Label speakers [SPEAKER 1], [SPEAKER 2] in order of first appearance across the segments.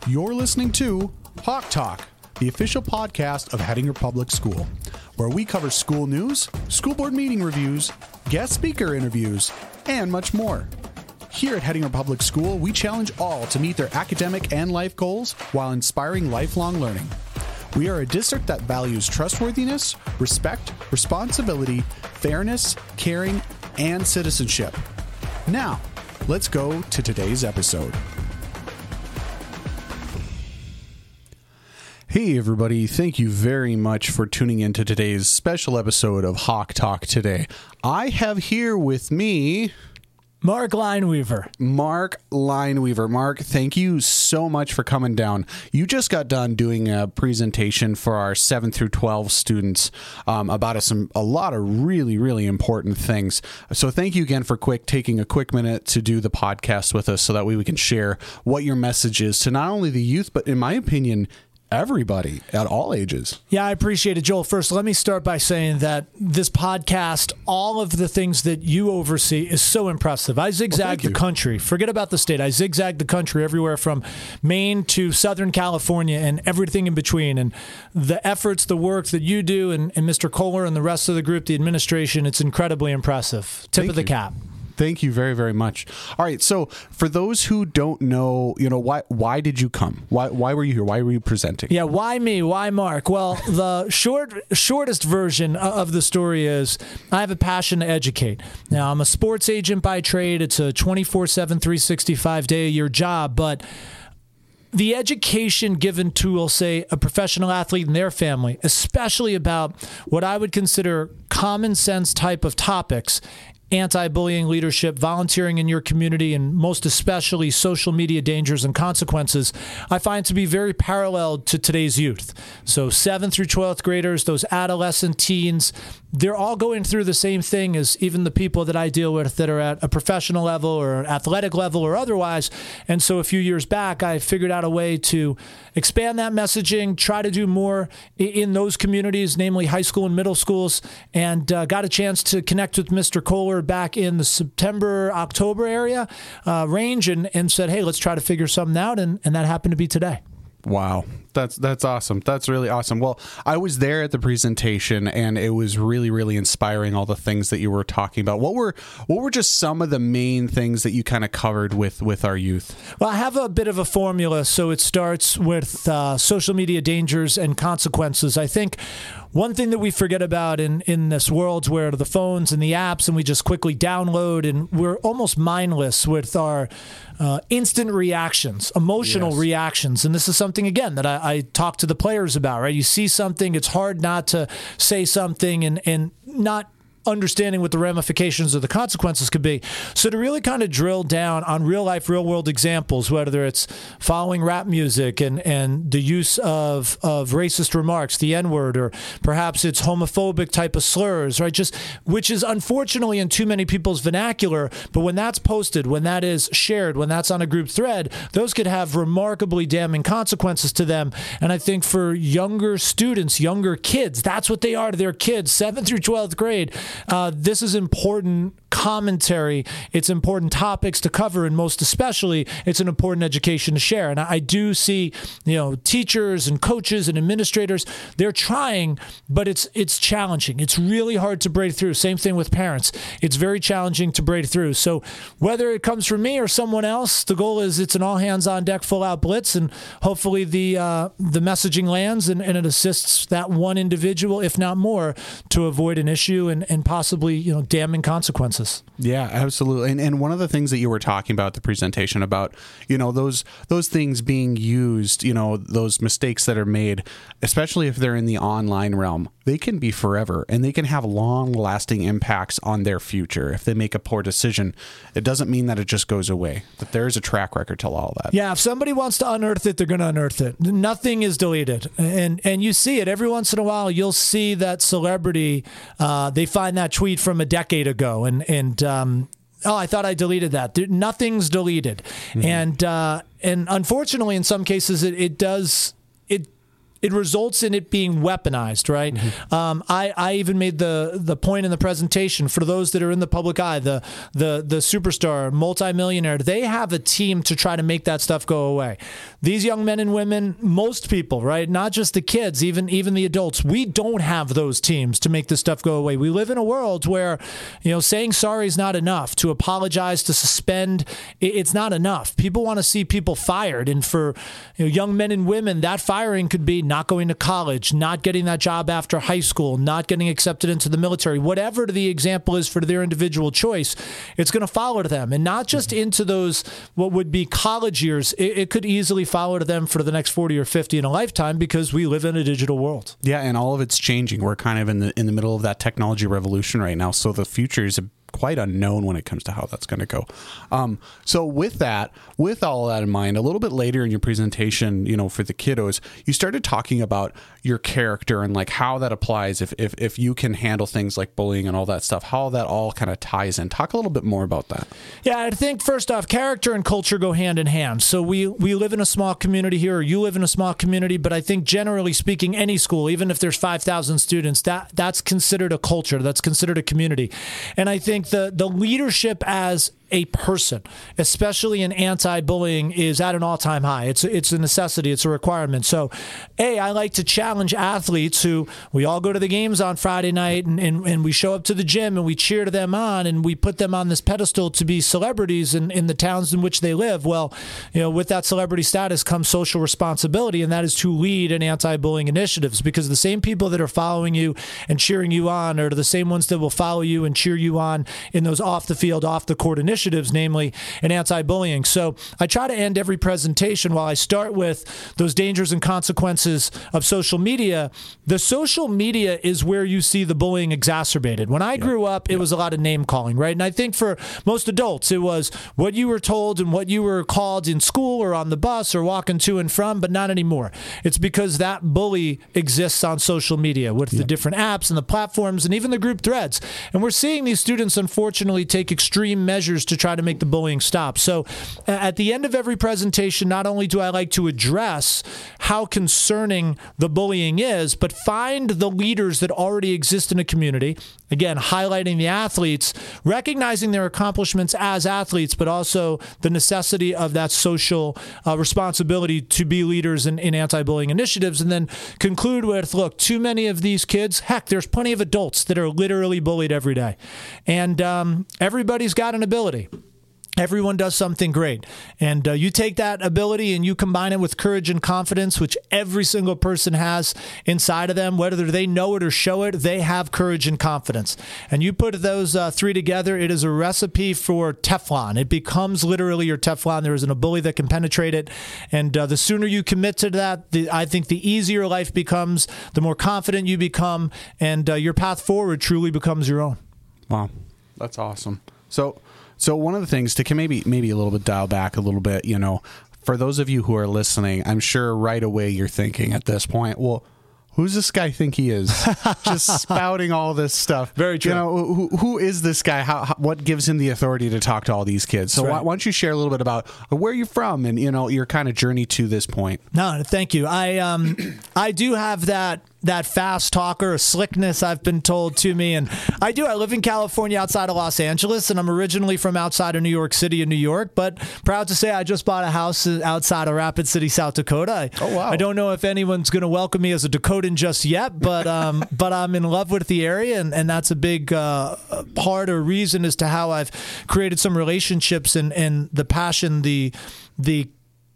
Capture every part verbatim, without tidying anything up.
[SPEAKER 1] You're listening to Hawk Talk, the official podcast of Hettinger Public School, where we cover school news, school board meeting reviews, guest speaker interviews, and much more. Here at Hettinger Public School, we challenge all to meet their academic and life goals while inspiring lifelong learning. We are a district that values trustworthiness, respect, responsibility, fairness, caring, and citizenship. Now, let's go to today's episode. Hey everybody, thank you very much for tuning in to today's special episode of Hawk Talk today. I have here with me
[SPEAKER 2] Mark Lineweaver.
[SPEAKER 1] Mark Lineweaver. Mark, thank you so much for coming down. You just got done doing a presentation for our seven through twelve students um, about a, some a lot of really, really important things. So thank you again for quick taking a quick minute to do the podcast with us so that way we can share what your message is to not only the youth, but in my opinion, everybody at all ages.
[SPEAKER 2] Yeah, I appreciate it, Joel. First, let me start by saying that this podcast, all of the things that you oversee is so impressive. I zigzag
[SPEAKER 1] well,
[SPEAKER 2] the country. Forget about the state. I zigzag the country everywhere from Maine to Southern California and everything in between. And the efforts, the work that you do and, and Mister Kohler and the rest of the group, the administration, it's incredibly impressive. Tip
[SPEAKER 1] Thank
[SPEAKER 2] of the
[SPEAKER 1] you.
[SPEAKER 2] cap.
[SPEAKER 1] Thank you very, very much. All right. So for those who don't know, you know, why why did you come? Why why were you here? Why were you presenting?
[SPEAKER 2] Yeah, why me? Why Mark? Well, the short shortest version of the story is I have a passion to educate. Now, I'm a sports agent by trade. It's a twenty-four seven, three sixty-five day a year job, but the education given to, we'll say, a professional athlete and their family, especially about what I would consider common sense type of topics, anti-bullying leadership, volunteering in your community, and most especially social media dangers and consequences, I find to be very paralleled to today's youth. So seventh through twelfth graders, those adolescent teens, they're all going through the same thing as even the people that I deal with that are at a professional level or an athletic level or otherwise. And so a few years back, I figured out a way to expand that messaging, try to do more in those communities, namely high school and middle schools, and uh, got a chance to connect with Mister Kohler back in the September, October area uh, range and, and said, hey, let's try to figure something out. And, and that happened to be today.
[SPEAKER 1] Wow. That's that's awesome. That's really awesome. Well, I was there at the presentation and it was really, really inspiring, all the things that you were talking about. What were what were just some of the main things that you kind of covered with, with our youth?
[SPEAKER 2] Well, I have a bit of a formula. So it starts with uh, social media dangers and consequences. I think one thing that we forget about in, in this world where the phones and the apps and we just quickly download and we're almost mindless with our uh, instant reactions, emotional
[SPEAKER 1] Yes.
[SPEAKER 2] reactions. And this is something, again, that I, I talk to the players about, right? You see something, it's hard not to say something and, and not understanding what the ramifications or the consequences could be. So to really kind of drill down on real life, real world examples, whether it's following rap music and, and the use of, of racist remarks, the N-word, or perhaps it's homophobic type of slurs, right? Just, which is unfortunately in too many people's vernacular. But when that's posted, when that is shared, when that's on a group thread, those could have remarkably damning consequences to them. And I think for younger students, younger kids, that's what they are to their kids, seventh through twelfth grade. Uh, this is important commentary. It's important topics to cover, and most especially, it's an important education to share. And I, I do see, you know, teachers and coaches and administrators, they're trying, but it's it's challenging. It's really hard to break through. Same thing with parents. It's very challenging to break through. So whether it comes from me or someone else, the goal is it's an all hands on deck, full out blitz, and hopefully the uh, the messaging lands and, and it assists that one individual, if not more, to avoid an issue and, and possibly, you know, damning consequences.
[SPEAKER 1] Yeah, absolutely. And and one of the things that you were talking about at the presentation about, you know, those those things being used, you know, those mistakes that are made, especially if they're in the online realm, they can be forever and they can have long lasting impacts on their future. If they make a poor decision, it doesn't mean that it just goes away, that there's a track record to all that.
[SPEAKER 2] Yeah, if somebody wants to unearth it, they're going to unearth it. Nothing is deleted. And and you see it every once in a while. You'll see that celebrity, uh, they find that tweet from a decade ago and, and um, oh, I thought I deleted that. There, nothing's deleted. Mm-hmm. And uh, and unfortunately, in some cases, it, it does, it it results in it being weaponized, right? Mm-hmm. Um, I, I even made the the point in the presentation for those that are in the public eye, the the the superstar, multimillionaire, they have a team to try to make that stuff go away. These young men and women, most people, right? Not just the kids, even even the adults, we don't have those teams to make this stuff go away. We live in a world where, you know, saying sorry is not enough. To apologize, to suspend, it's not enough. People want to see people fired, and for you know, young men and women, that firing could be not going to college, not getting that job after high school, not getting accepted into the military, whatever the example is for their individual choice, it's going to follow to them. And not just into those, what would be college years, it, it could easily follow to them for the next forty or fifty in a lifetime, because we live in a digital world.
[SPEAKER 1] Yeah, and all of it's changing. We're kind of in the in the middle of that technology revolution right now, so the future is a quite unknown when it comes to how that's going to go. Um, so with that, with all that in mind, a little bit later in your presentation, you know, for the kiddos, you started talking about your character and like how that applies if, if, if you can handle things like bullying and all that stuff, how that all kind of ties in. Talk a little bit more about that.
[SPEAKER 2] Yeah, I think first off, character and culture go hand in hand. So we, we live in a small community here, or you live in a small community, but I think generally speaking, any school, even if there's five thousand students, that that's considered a culture, that's considered a community. And I think the the leadership as a person, especially in anti-bullying, is at an all-time high. It's it's a necessity. It's a requirement. So, A, I like to challenge athletes who, we all go to the games on Friday night and, and, and we show up to the gym and we cheer them on and we put them on this pedestal to be celebrities in, in the towns in which they live. Well, you know, with that celebrity status comes social responsibility, and that is to lead in anti-bullying initiatives, because the same people that are following you and cheering you on are the same ones that will follow you and cheer you on in those off-the-field, off-the-court initiatives. Namely in anti-bullying. So I try to end every presentation while I start with those dangers and consequences of social media. The social media is where you see the bullying exacerbated. When I grew up, it was a lot of name calling, right? And I think for most adults, it was what you were told and what you were called in school or on the bus or walking to and from, but not anymore. It's because that bully exists on social media with the different apps and the platforms and even the group threads. And we're seeing these students, unfortunately, take extreme measures to try to make the bullying stop. So at the end of every presentation, not only do I like to address how concerning the bullying is, but find the leaders that already exist in a community. Again, highlighting the athletes, recognizing their accomplishments as athletes, but also the necessity of that social uh, responsibility to be leaders in, in anti-bullying initiatives. And then conclude with, look, too many of these kids, heck, there's plenty of adults that are literally bullied every day. And um, everybody's got an ability. Everyone does something great. And uh, you take that ability and you combine it with courage and confidence, which every single person has inside of them, whether they know it or show it, they have courage and confidence. And you put those uh, three together, it is a recipe for Teflon. It becomes literally your Teflon. There isn't a bully that can penetrate it. And uh, the sooner you commit to that, the, I think the easier life becomes, the more confident you become, and uh, your path forward truly becomes your own.
[SPEAKER 1] Wow. That's awesome. So, So one of the things to maybe maybe a little bit dial back a little bit, you know, for those of you who are listening, I'm sure right away you're thinking at this point, well, who's this guy think he is? Just spouting all this stuff.
[SPEAKER 2] Very true.
[SPEAKER 1] You know, who, who is this guy? How, how, what gives him the authority to talk to all these kids? So right. why, why don't you share a little bit about where you're from and, you know, your kind of journey to this point?
[SPEAKER 2] No, thank you. I um I do have that that fast talker, slickness I've been told to me. And I do. I live in California outside of Los Angeles, and I'm originally from outside of New York City in New York, but proud to say I just bought a house outside of Rapid City, South Dakota. I,
[SPEAKER 1] oh, wow.
[SPEAKER 2] I don't know if anyone's going to welcome me as a Dakotan just yet, but um, but I'm in love with the area, and, and that's a big uh, part or reason as to how I've created some relationships and, and the passion, the the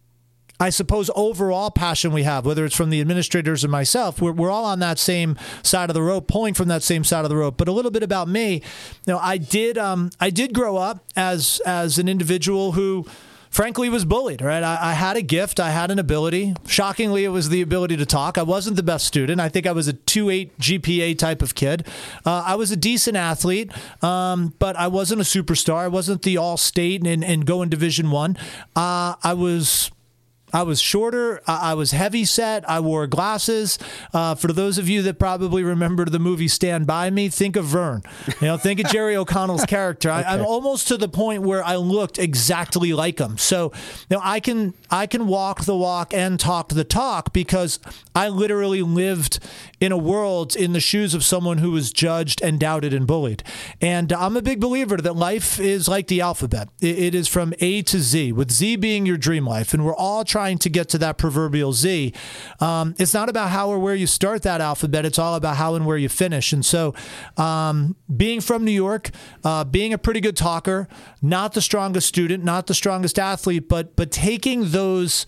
[SPEAKER 2] I suppose, overall passion we have, whether it's from the administrators or myself, we're, we're all on that same side of the rope, pulling from that same side of the rope. But a little bit about me, you know, I did um, I did grow up as as an individual who, frankly, was bullied, right? I, I had a gift. I had an ability. Shockingly, it was the ability to talk. I wasn't the best student. I think I was a two point eight G P A type of kid. Uh, I was a decent athlete, um, but I wasn't a superstar. I wasn't the all-state and, and go in Division One. Uh, I was I was shorter. I, I was heavy set. I wore glasses. Uh, for those of you that probably remember the movie Stand By Me, think of Vern. You know, think of Jerry O'Connell's character. I, okay. I'm almost to the point where I looked exactly like him. So, you know, I can I can walk the walk and talk the talk because I literally lived in a world in the shoes of someone who was judged and doubted and bullied. And I'm a big believer that life is like the alphabet. It, it is from A to Z, with Z being your dream life. And we're all trying to get to that proverbial Z. Um, it's not about how or where you start that alphabet. It's all about how and where you finish. And so um, being from New York, uh, being a pretty good talker, not the strongest student, not the strongest athlete, but but taking those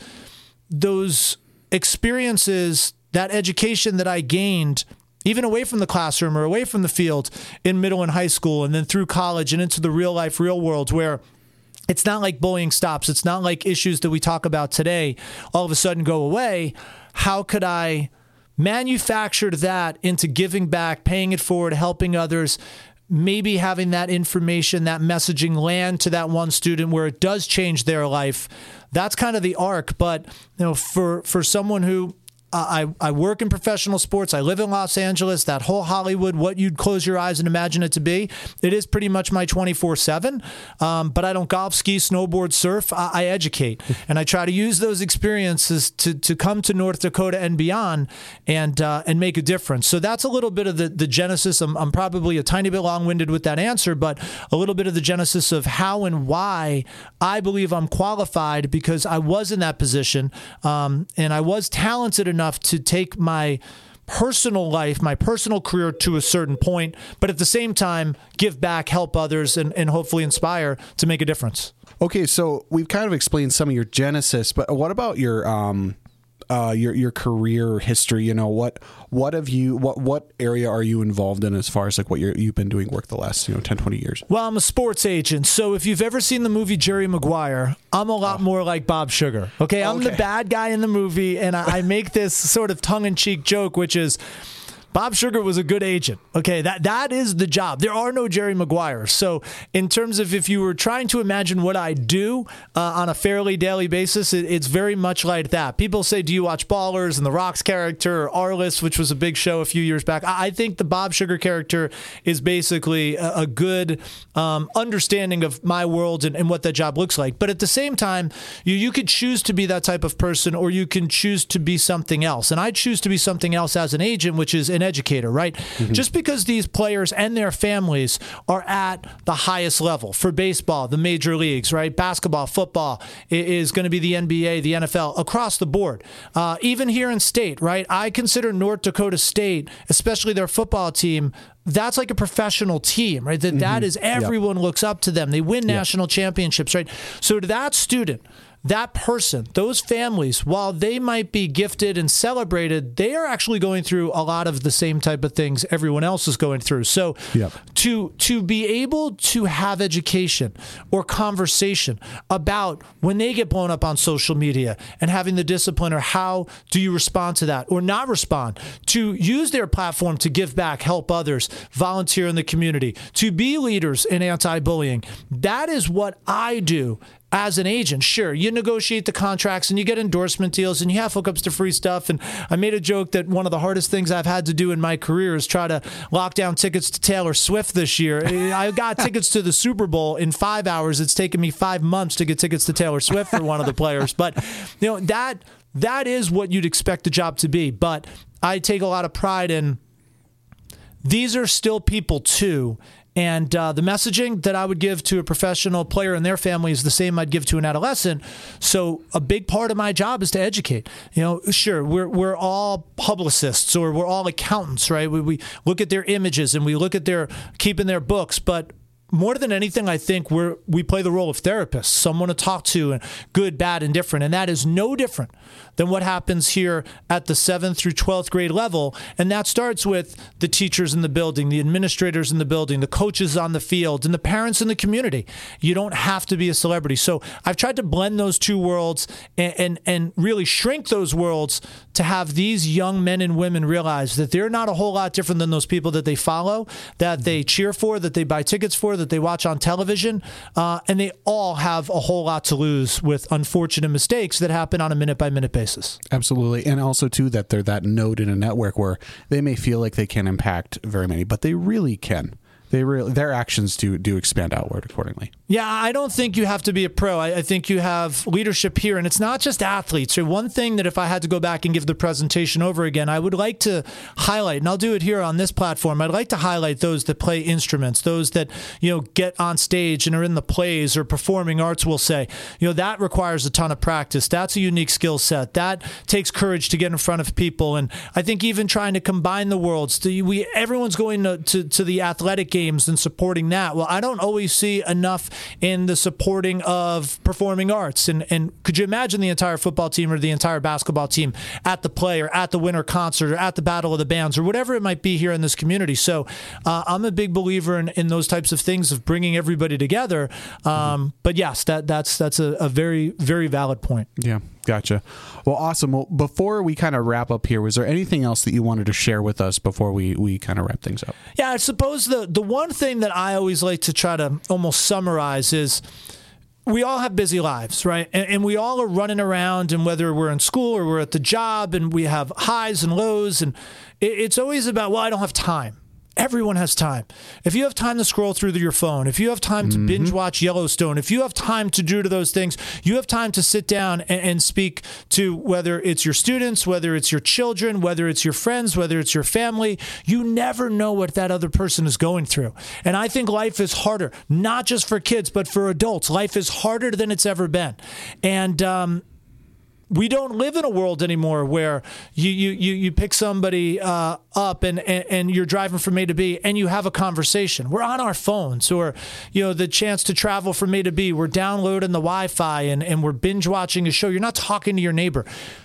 [SPEAKER 2] those experiences, that education that I gained, even away from the classroom or away from the field in middle and high school, and then through college and into the real life, real world, where it's not like bullying stops. It's not like issues that we talk about today all of a sudden go away. How could I manufacture that into giving back, paying it forward, helping others, maybe having that information, that messaging land to that one student where it does change their life? That's kind of the arc. But you know, for for someone who Uh, I, I work in professional sports. I live in Los Angeles, that whole Hollywood, what you'd close your eyes and imagine it to be. It is pretty much my twenty-four seven. Um, but I don't golf, ski, snowboard, surf. I, I educate. And I try to use those experiences to to come to North Dakota and beyond and uh, and make a difference. So that's a little bit of the, the genesis. I'm, I'm probably a tiny bit long-winded with that answer, but a little bit of the genesis of how and why I believe I'm qualified, because I was in that position um, and I was talented enough enough to take my personal life, my personal career to a certain point, but at the same time, give back, help others, and, and hopefully inspire to make a difference.
[SPEAKER 1] Okay, so we've kind of explained some of your genesis, but what about your um, uh, your your career history? You know, what what have you what what area are you involved in as far as like what you're, you've been doing work the last you know ten, twenty years?
[SPEAKER 2] Well, I'm a sports agent, so if you've ever seen the movie Jerry Maguire, I'm a lot oh. more like Bob Sugar. Okay, I'm okay. the bad guy in the movie, and I, I make this sort of tongue-in-cheek joke, which is, Bob Sugar was a good agent. Okay, that that is the job. There are no Jerry Maguires. So in terms of if you were trying to imagine what I do uh, on a fairly daily basis, it, it's very much like that. People say, do you watch Ballers and The Rock's character, or Arliss, which was a big show a few years back? I, I think the Bob Sugar character is basically a, a good um, understanding of my world and, and what that job looks like. But at the same time, you, you could choose to be that type of person, or you can choose to be something else. And I choose to be something else as an agent, which is an educator, right? Mm-hmm. Just because these players and their families are at the highest level for baseball, the major leagues, right? Basketball, football is going to be the N B A, the N F L, across the board. Uh, even here in state, right? I consider North Dakota State, especially their football team, that's like a professional team, right? That, mm-hmm. that is, everyone yep. looks up to them. They win national yep. championships, right? So to that student, that person, those families, while they might be gifted and celebrated, they are actually going through a lot of the same type of things everyone else is going through. So yep. to to be able to have education or conversation about when they get blown up on social media and having the discipline, or how do you respond to that or not respond, to use their platform to give back, help others, volunteer in the community, to be leaders in anti-bullying, that is what I do. As an agent, sure, you negotiate the contracts and you get endorsement deals and you have hookups to free stuff. And I made a joke that one of the hardest things I've had to do in my career is try to lock down tickets to Taylor Swift this year. I got tickets to the Super Bowl in five hours. It's taken me five months to get tickets to Taylor Swift for one of the players. But you know, that that is what you'd expect the job to be. But I take a lot of pride in, these are still people too. And uh, the messaging that I would give to a professional player and their family is the same I'd give to an adolescent. So a big part of my job is to educate. You know, sure, we're we're all publicists, or we're all accountants, right? We, we look at their images and we look at their keeping their books, but more than anything, I think we're, we play the role of therapists, someone to talk to, and good, bad, and different. And that is no different than what happens here at the seventh through twelfth grade level. And that starts with the teachers in the building, the administrators in the building, the coaches on the field, and the parents in the community. You don't have to be a celebrity. So I've tried to blend those two worlds and, and, and really shrink those worlds to have these young men and women realize that they're not a whole lot different than those people that they follow, that they cheer for, that they buy tickets for, that they watch on television, uh, and they all have a whole lot to lose with unfortunate mistakes that happen on a minute-by-minute basis.
[SPEAKER 1] Absolutely. And also, too, that they're that node in a network where they may feel like they can't impact very many, but they really can. They really, their actions do do expand outward accordingly.
[SPEAKER 2] Yeah, I don't think you have to be a pro. I, I think you have leadership here, and it's not just athletes. So one thing that if I had to go back and give the presentation over again, I would like to highlight, and I'll do it here on this platform, I'd like to highlight those that play instruments, those that, you know, get on stage and are in the plays or performing arts, we'll say. You know, that requires a ton of practice. That's a unique skill set. That takes courage to get in front of people. And I think even trying to combine the worlds, to, we everyone's going to, to, to the athletic game and supporting that. Well, I don't always see enough in the supporting of performing arts. And and could you imagine the entire football team or the entire basketball team at the play or at the winter concert or at the Battle of the Bands or whatever it might be here in this community? So uh, I'm a big believer in, in those types of things of bringing everybody together. Um, mm-hmm. But yes, that that's that's a, a very, very valid point.
[SPEAKER 1] Yeah. Gotcha. Well, awesome. Well, before we kind of wrap up here, was there anything else that you wanted to share with us before we, we kind of wrap things up?
[SPEAKER 2] Yeah, I suppose the, the one thing that I always like to try to almost summarize is we all have busy lives, right? And, and we all are running around, and whether we're in school or we're at the job, and we have highs and lows, and it, it's always about, well, I don't have time. Everyone has time. If you have time to scroll through your phone, if you have time to mm-hmm. binge watch Yellowstone, if you have time to do to those things, you have time to sit down and, and speak to whether it's your students, whether it's your children, whether it's your friends, whether it's your family. You never know what that other person is going through. And I think life is harder, not just for kids, but for adults. Life is harder than it's ever been. And, um, we don't live in a world anymore where you you you, you pick somebody uh, up and, and and you're driving from A to B and you have a conversation. We're on our phones, or you know, the chance to travel from A to B. We're downloading the Wi-Fi and, and we're binge watching a show. You're not talking to your neighbor.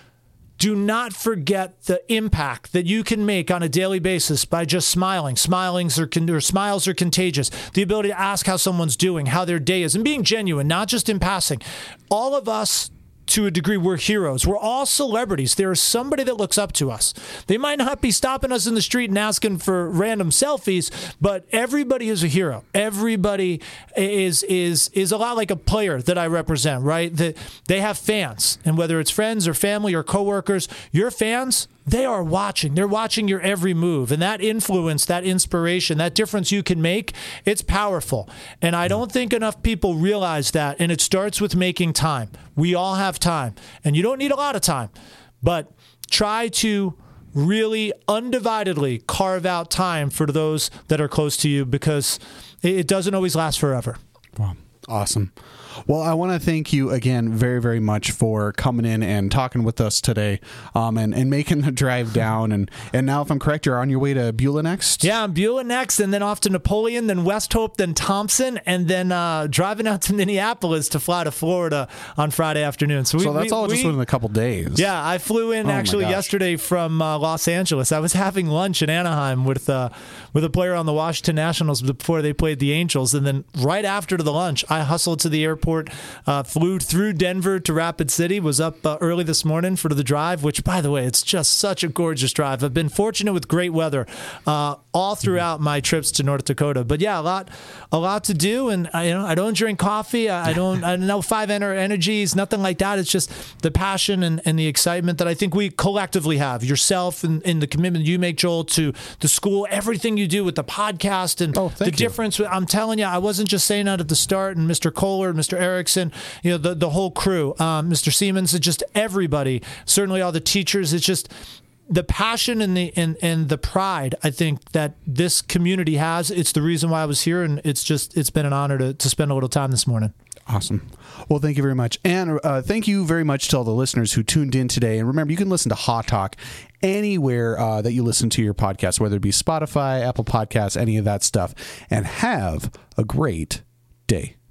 [SPEAKER 2] Do not forget the impact that you can make on a daily basis by just smiling. Smilings are con- or smiles are contagious. The ability to ask how someone's doing, how their day is, and being genuine, not just in passing. All of us, to a degree, we're heroes. We're all celebrities. There is somebody that looks up to us. They might not be stopping us in the street and asking for random selfies, but everybody is a hero. Everybody is is is a lot like a player that I represent, right? That they have fans, and whether it's friends or family or coworkers, your fans, they are watching. They're watching your every move. And that influence, that inspiration, that difference you can make, it's powerful. And I don't think enough people realize that. And it starts with making time. We all have time. And you don't need a lot of time. But try to really undividedly carve out time for those that are close to you, because it doesn't always last forever.
[SPEAKER 1] Wow. Awesome. Well, I want to thank you again very, very much for coming in and talking with us today, um, and, and making the drive down. And, and now, if I'm correct, you're on your way to Beulah next?
[SPEAKER 2] Yeah, I'm Beulah next, and then off to Napoleon, then West Hope, then Thompson, and then uh, driving out to Minneapolis to fly to Florida on Friday afternoon. So, we,
[SPEAKER 1] so that's
[SPEAKER 2] we,
[SPEAKER 1] all just
[SPEAKER 2] we,
[SPEAKER 1] within a couple days.
[SPEAKER 2] Yeah, I flew in oh actually yesterday from uh, Los Angeles. I was having lunch in Anaheim with uh, with a player on the Washington Nationals before they played the Angels, and then right after the lunch, I hustled to the airport, uh, flew through Denver to Rapid City, was up uh, early this morning for the drive, which, by the way, it's just such a gorgeous drive. I've been fortunate with great weather uh, all throughout my trips to North Dakota. But yeah, a lot a lot to do, and I, you know, I don't drink coffee. I, I don't I know five energies, nothing like that. It's just the passion and, and the excitement that I think we collectively have. Yourself and, and the commitment you make, Joel, to the school, everything you do with the podcast and
[SPEAKER 1] oh,
[SPEAKER 2] the difference. You. I'm telling you, I wasn't just saying that at the start, and Mister Kohler, Mister Erickson, you know, the, the whole crew, um, Mister Siemens, it's just everybody, certainly all the teachers. It's just the passion and the and, and the pride, I think, that this community has. It's the reason why I was here, and it's just it's been an honor to, to spend a little time this morning.
[SPEAKER 1] Awesome. Well, thank you very much. And uh, thank you very much to all the listeners who tuned in today. And remember, you can listen to Hot Talk anywhere uh, that you listen to your podcast, whether it be Spotify, Apple Podcasts, any of that stuff. And have a great day.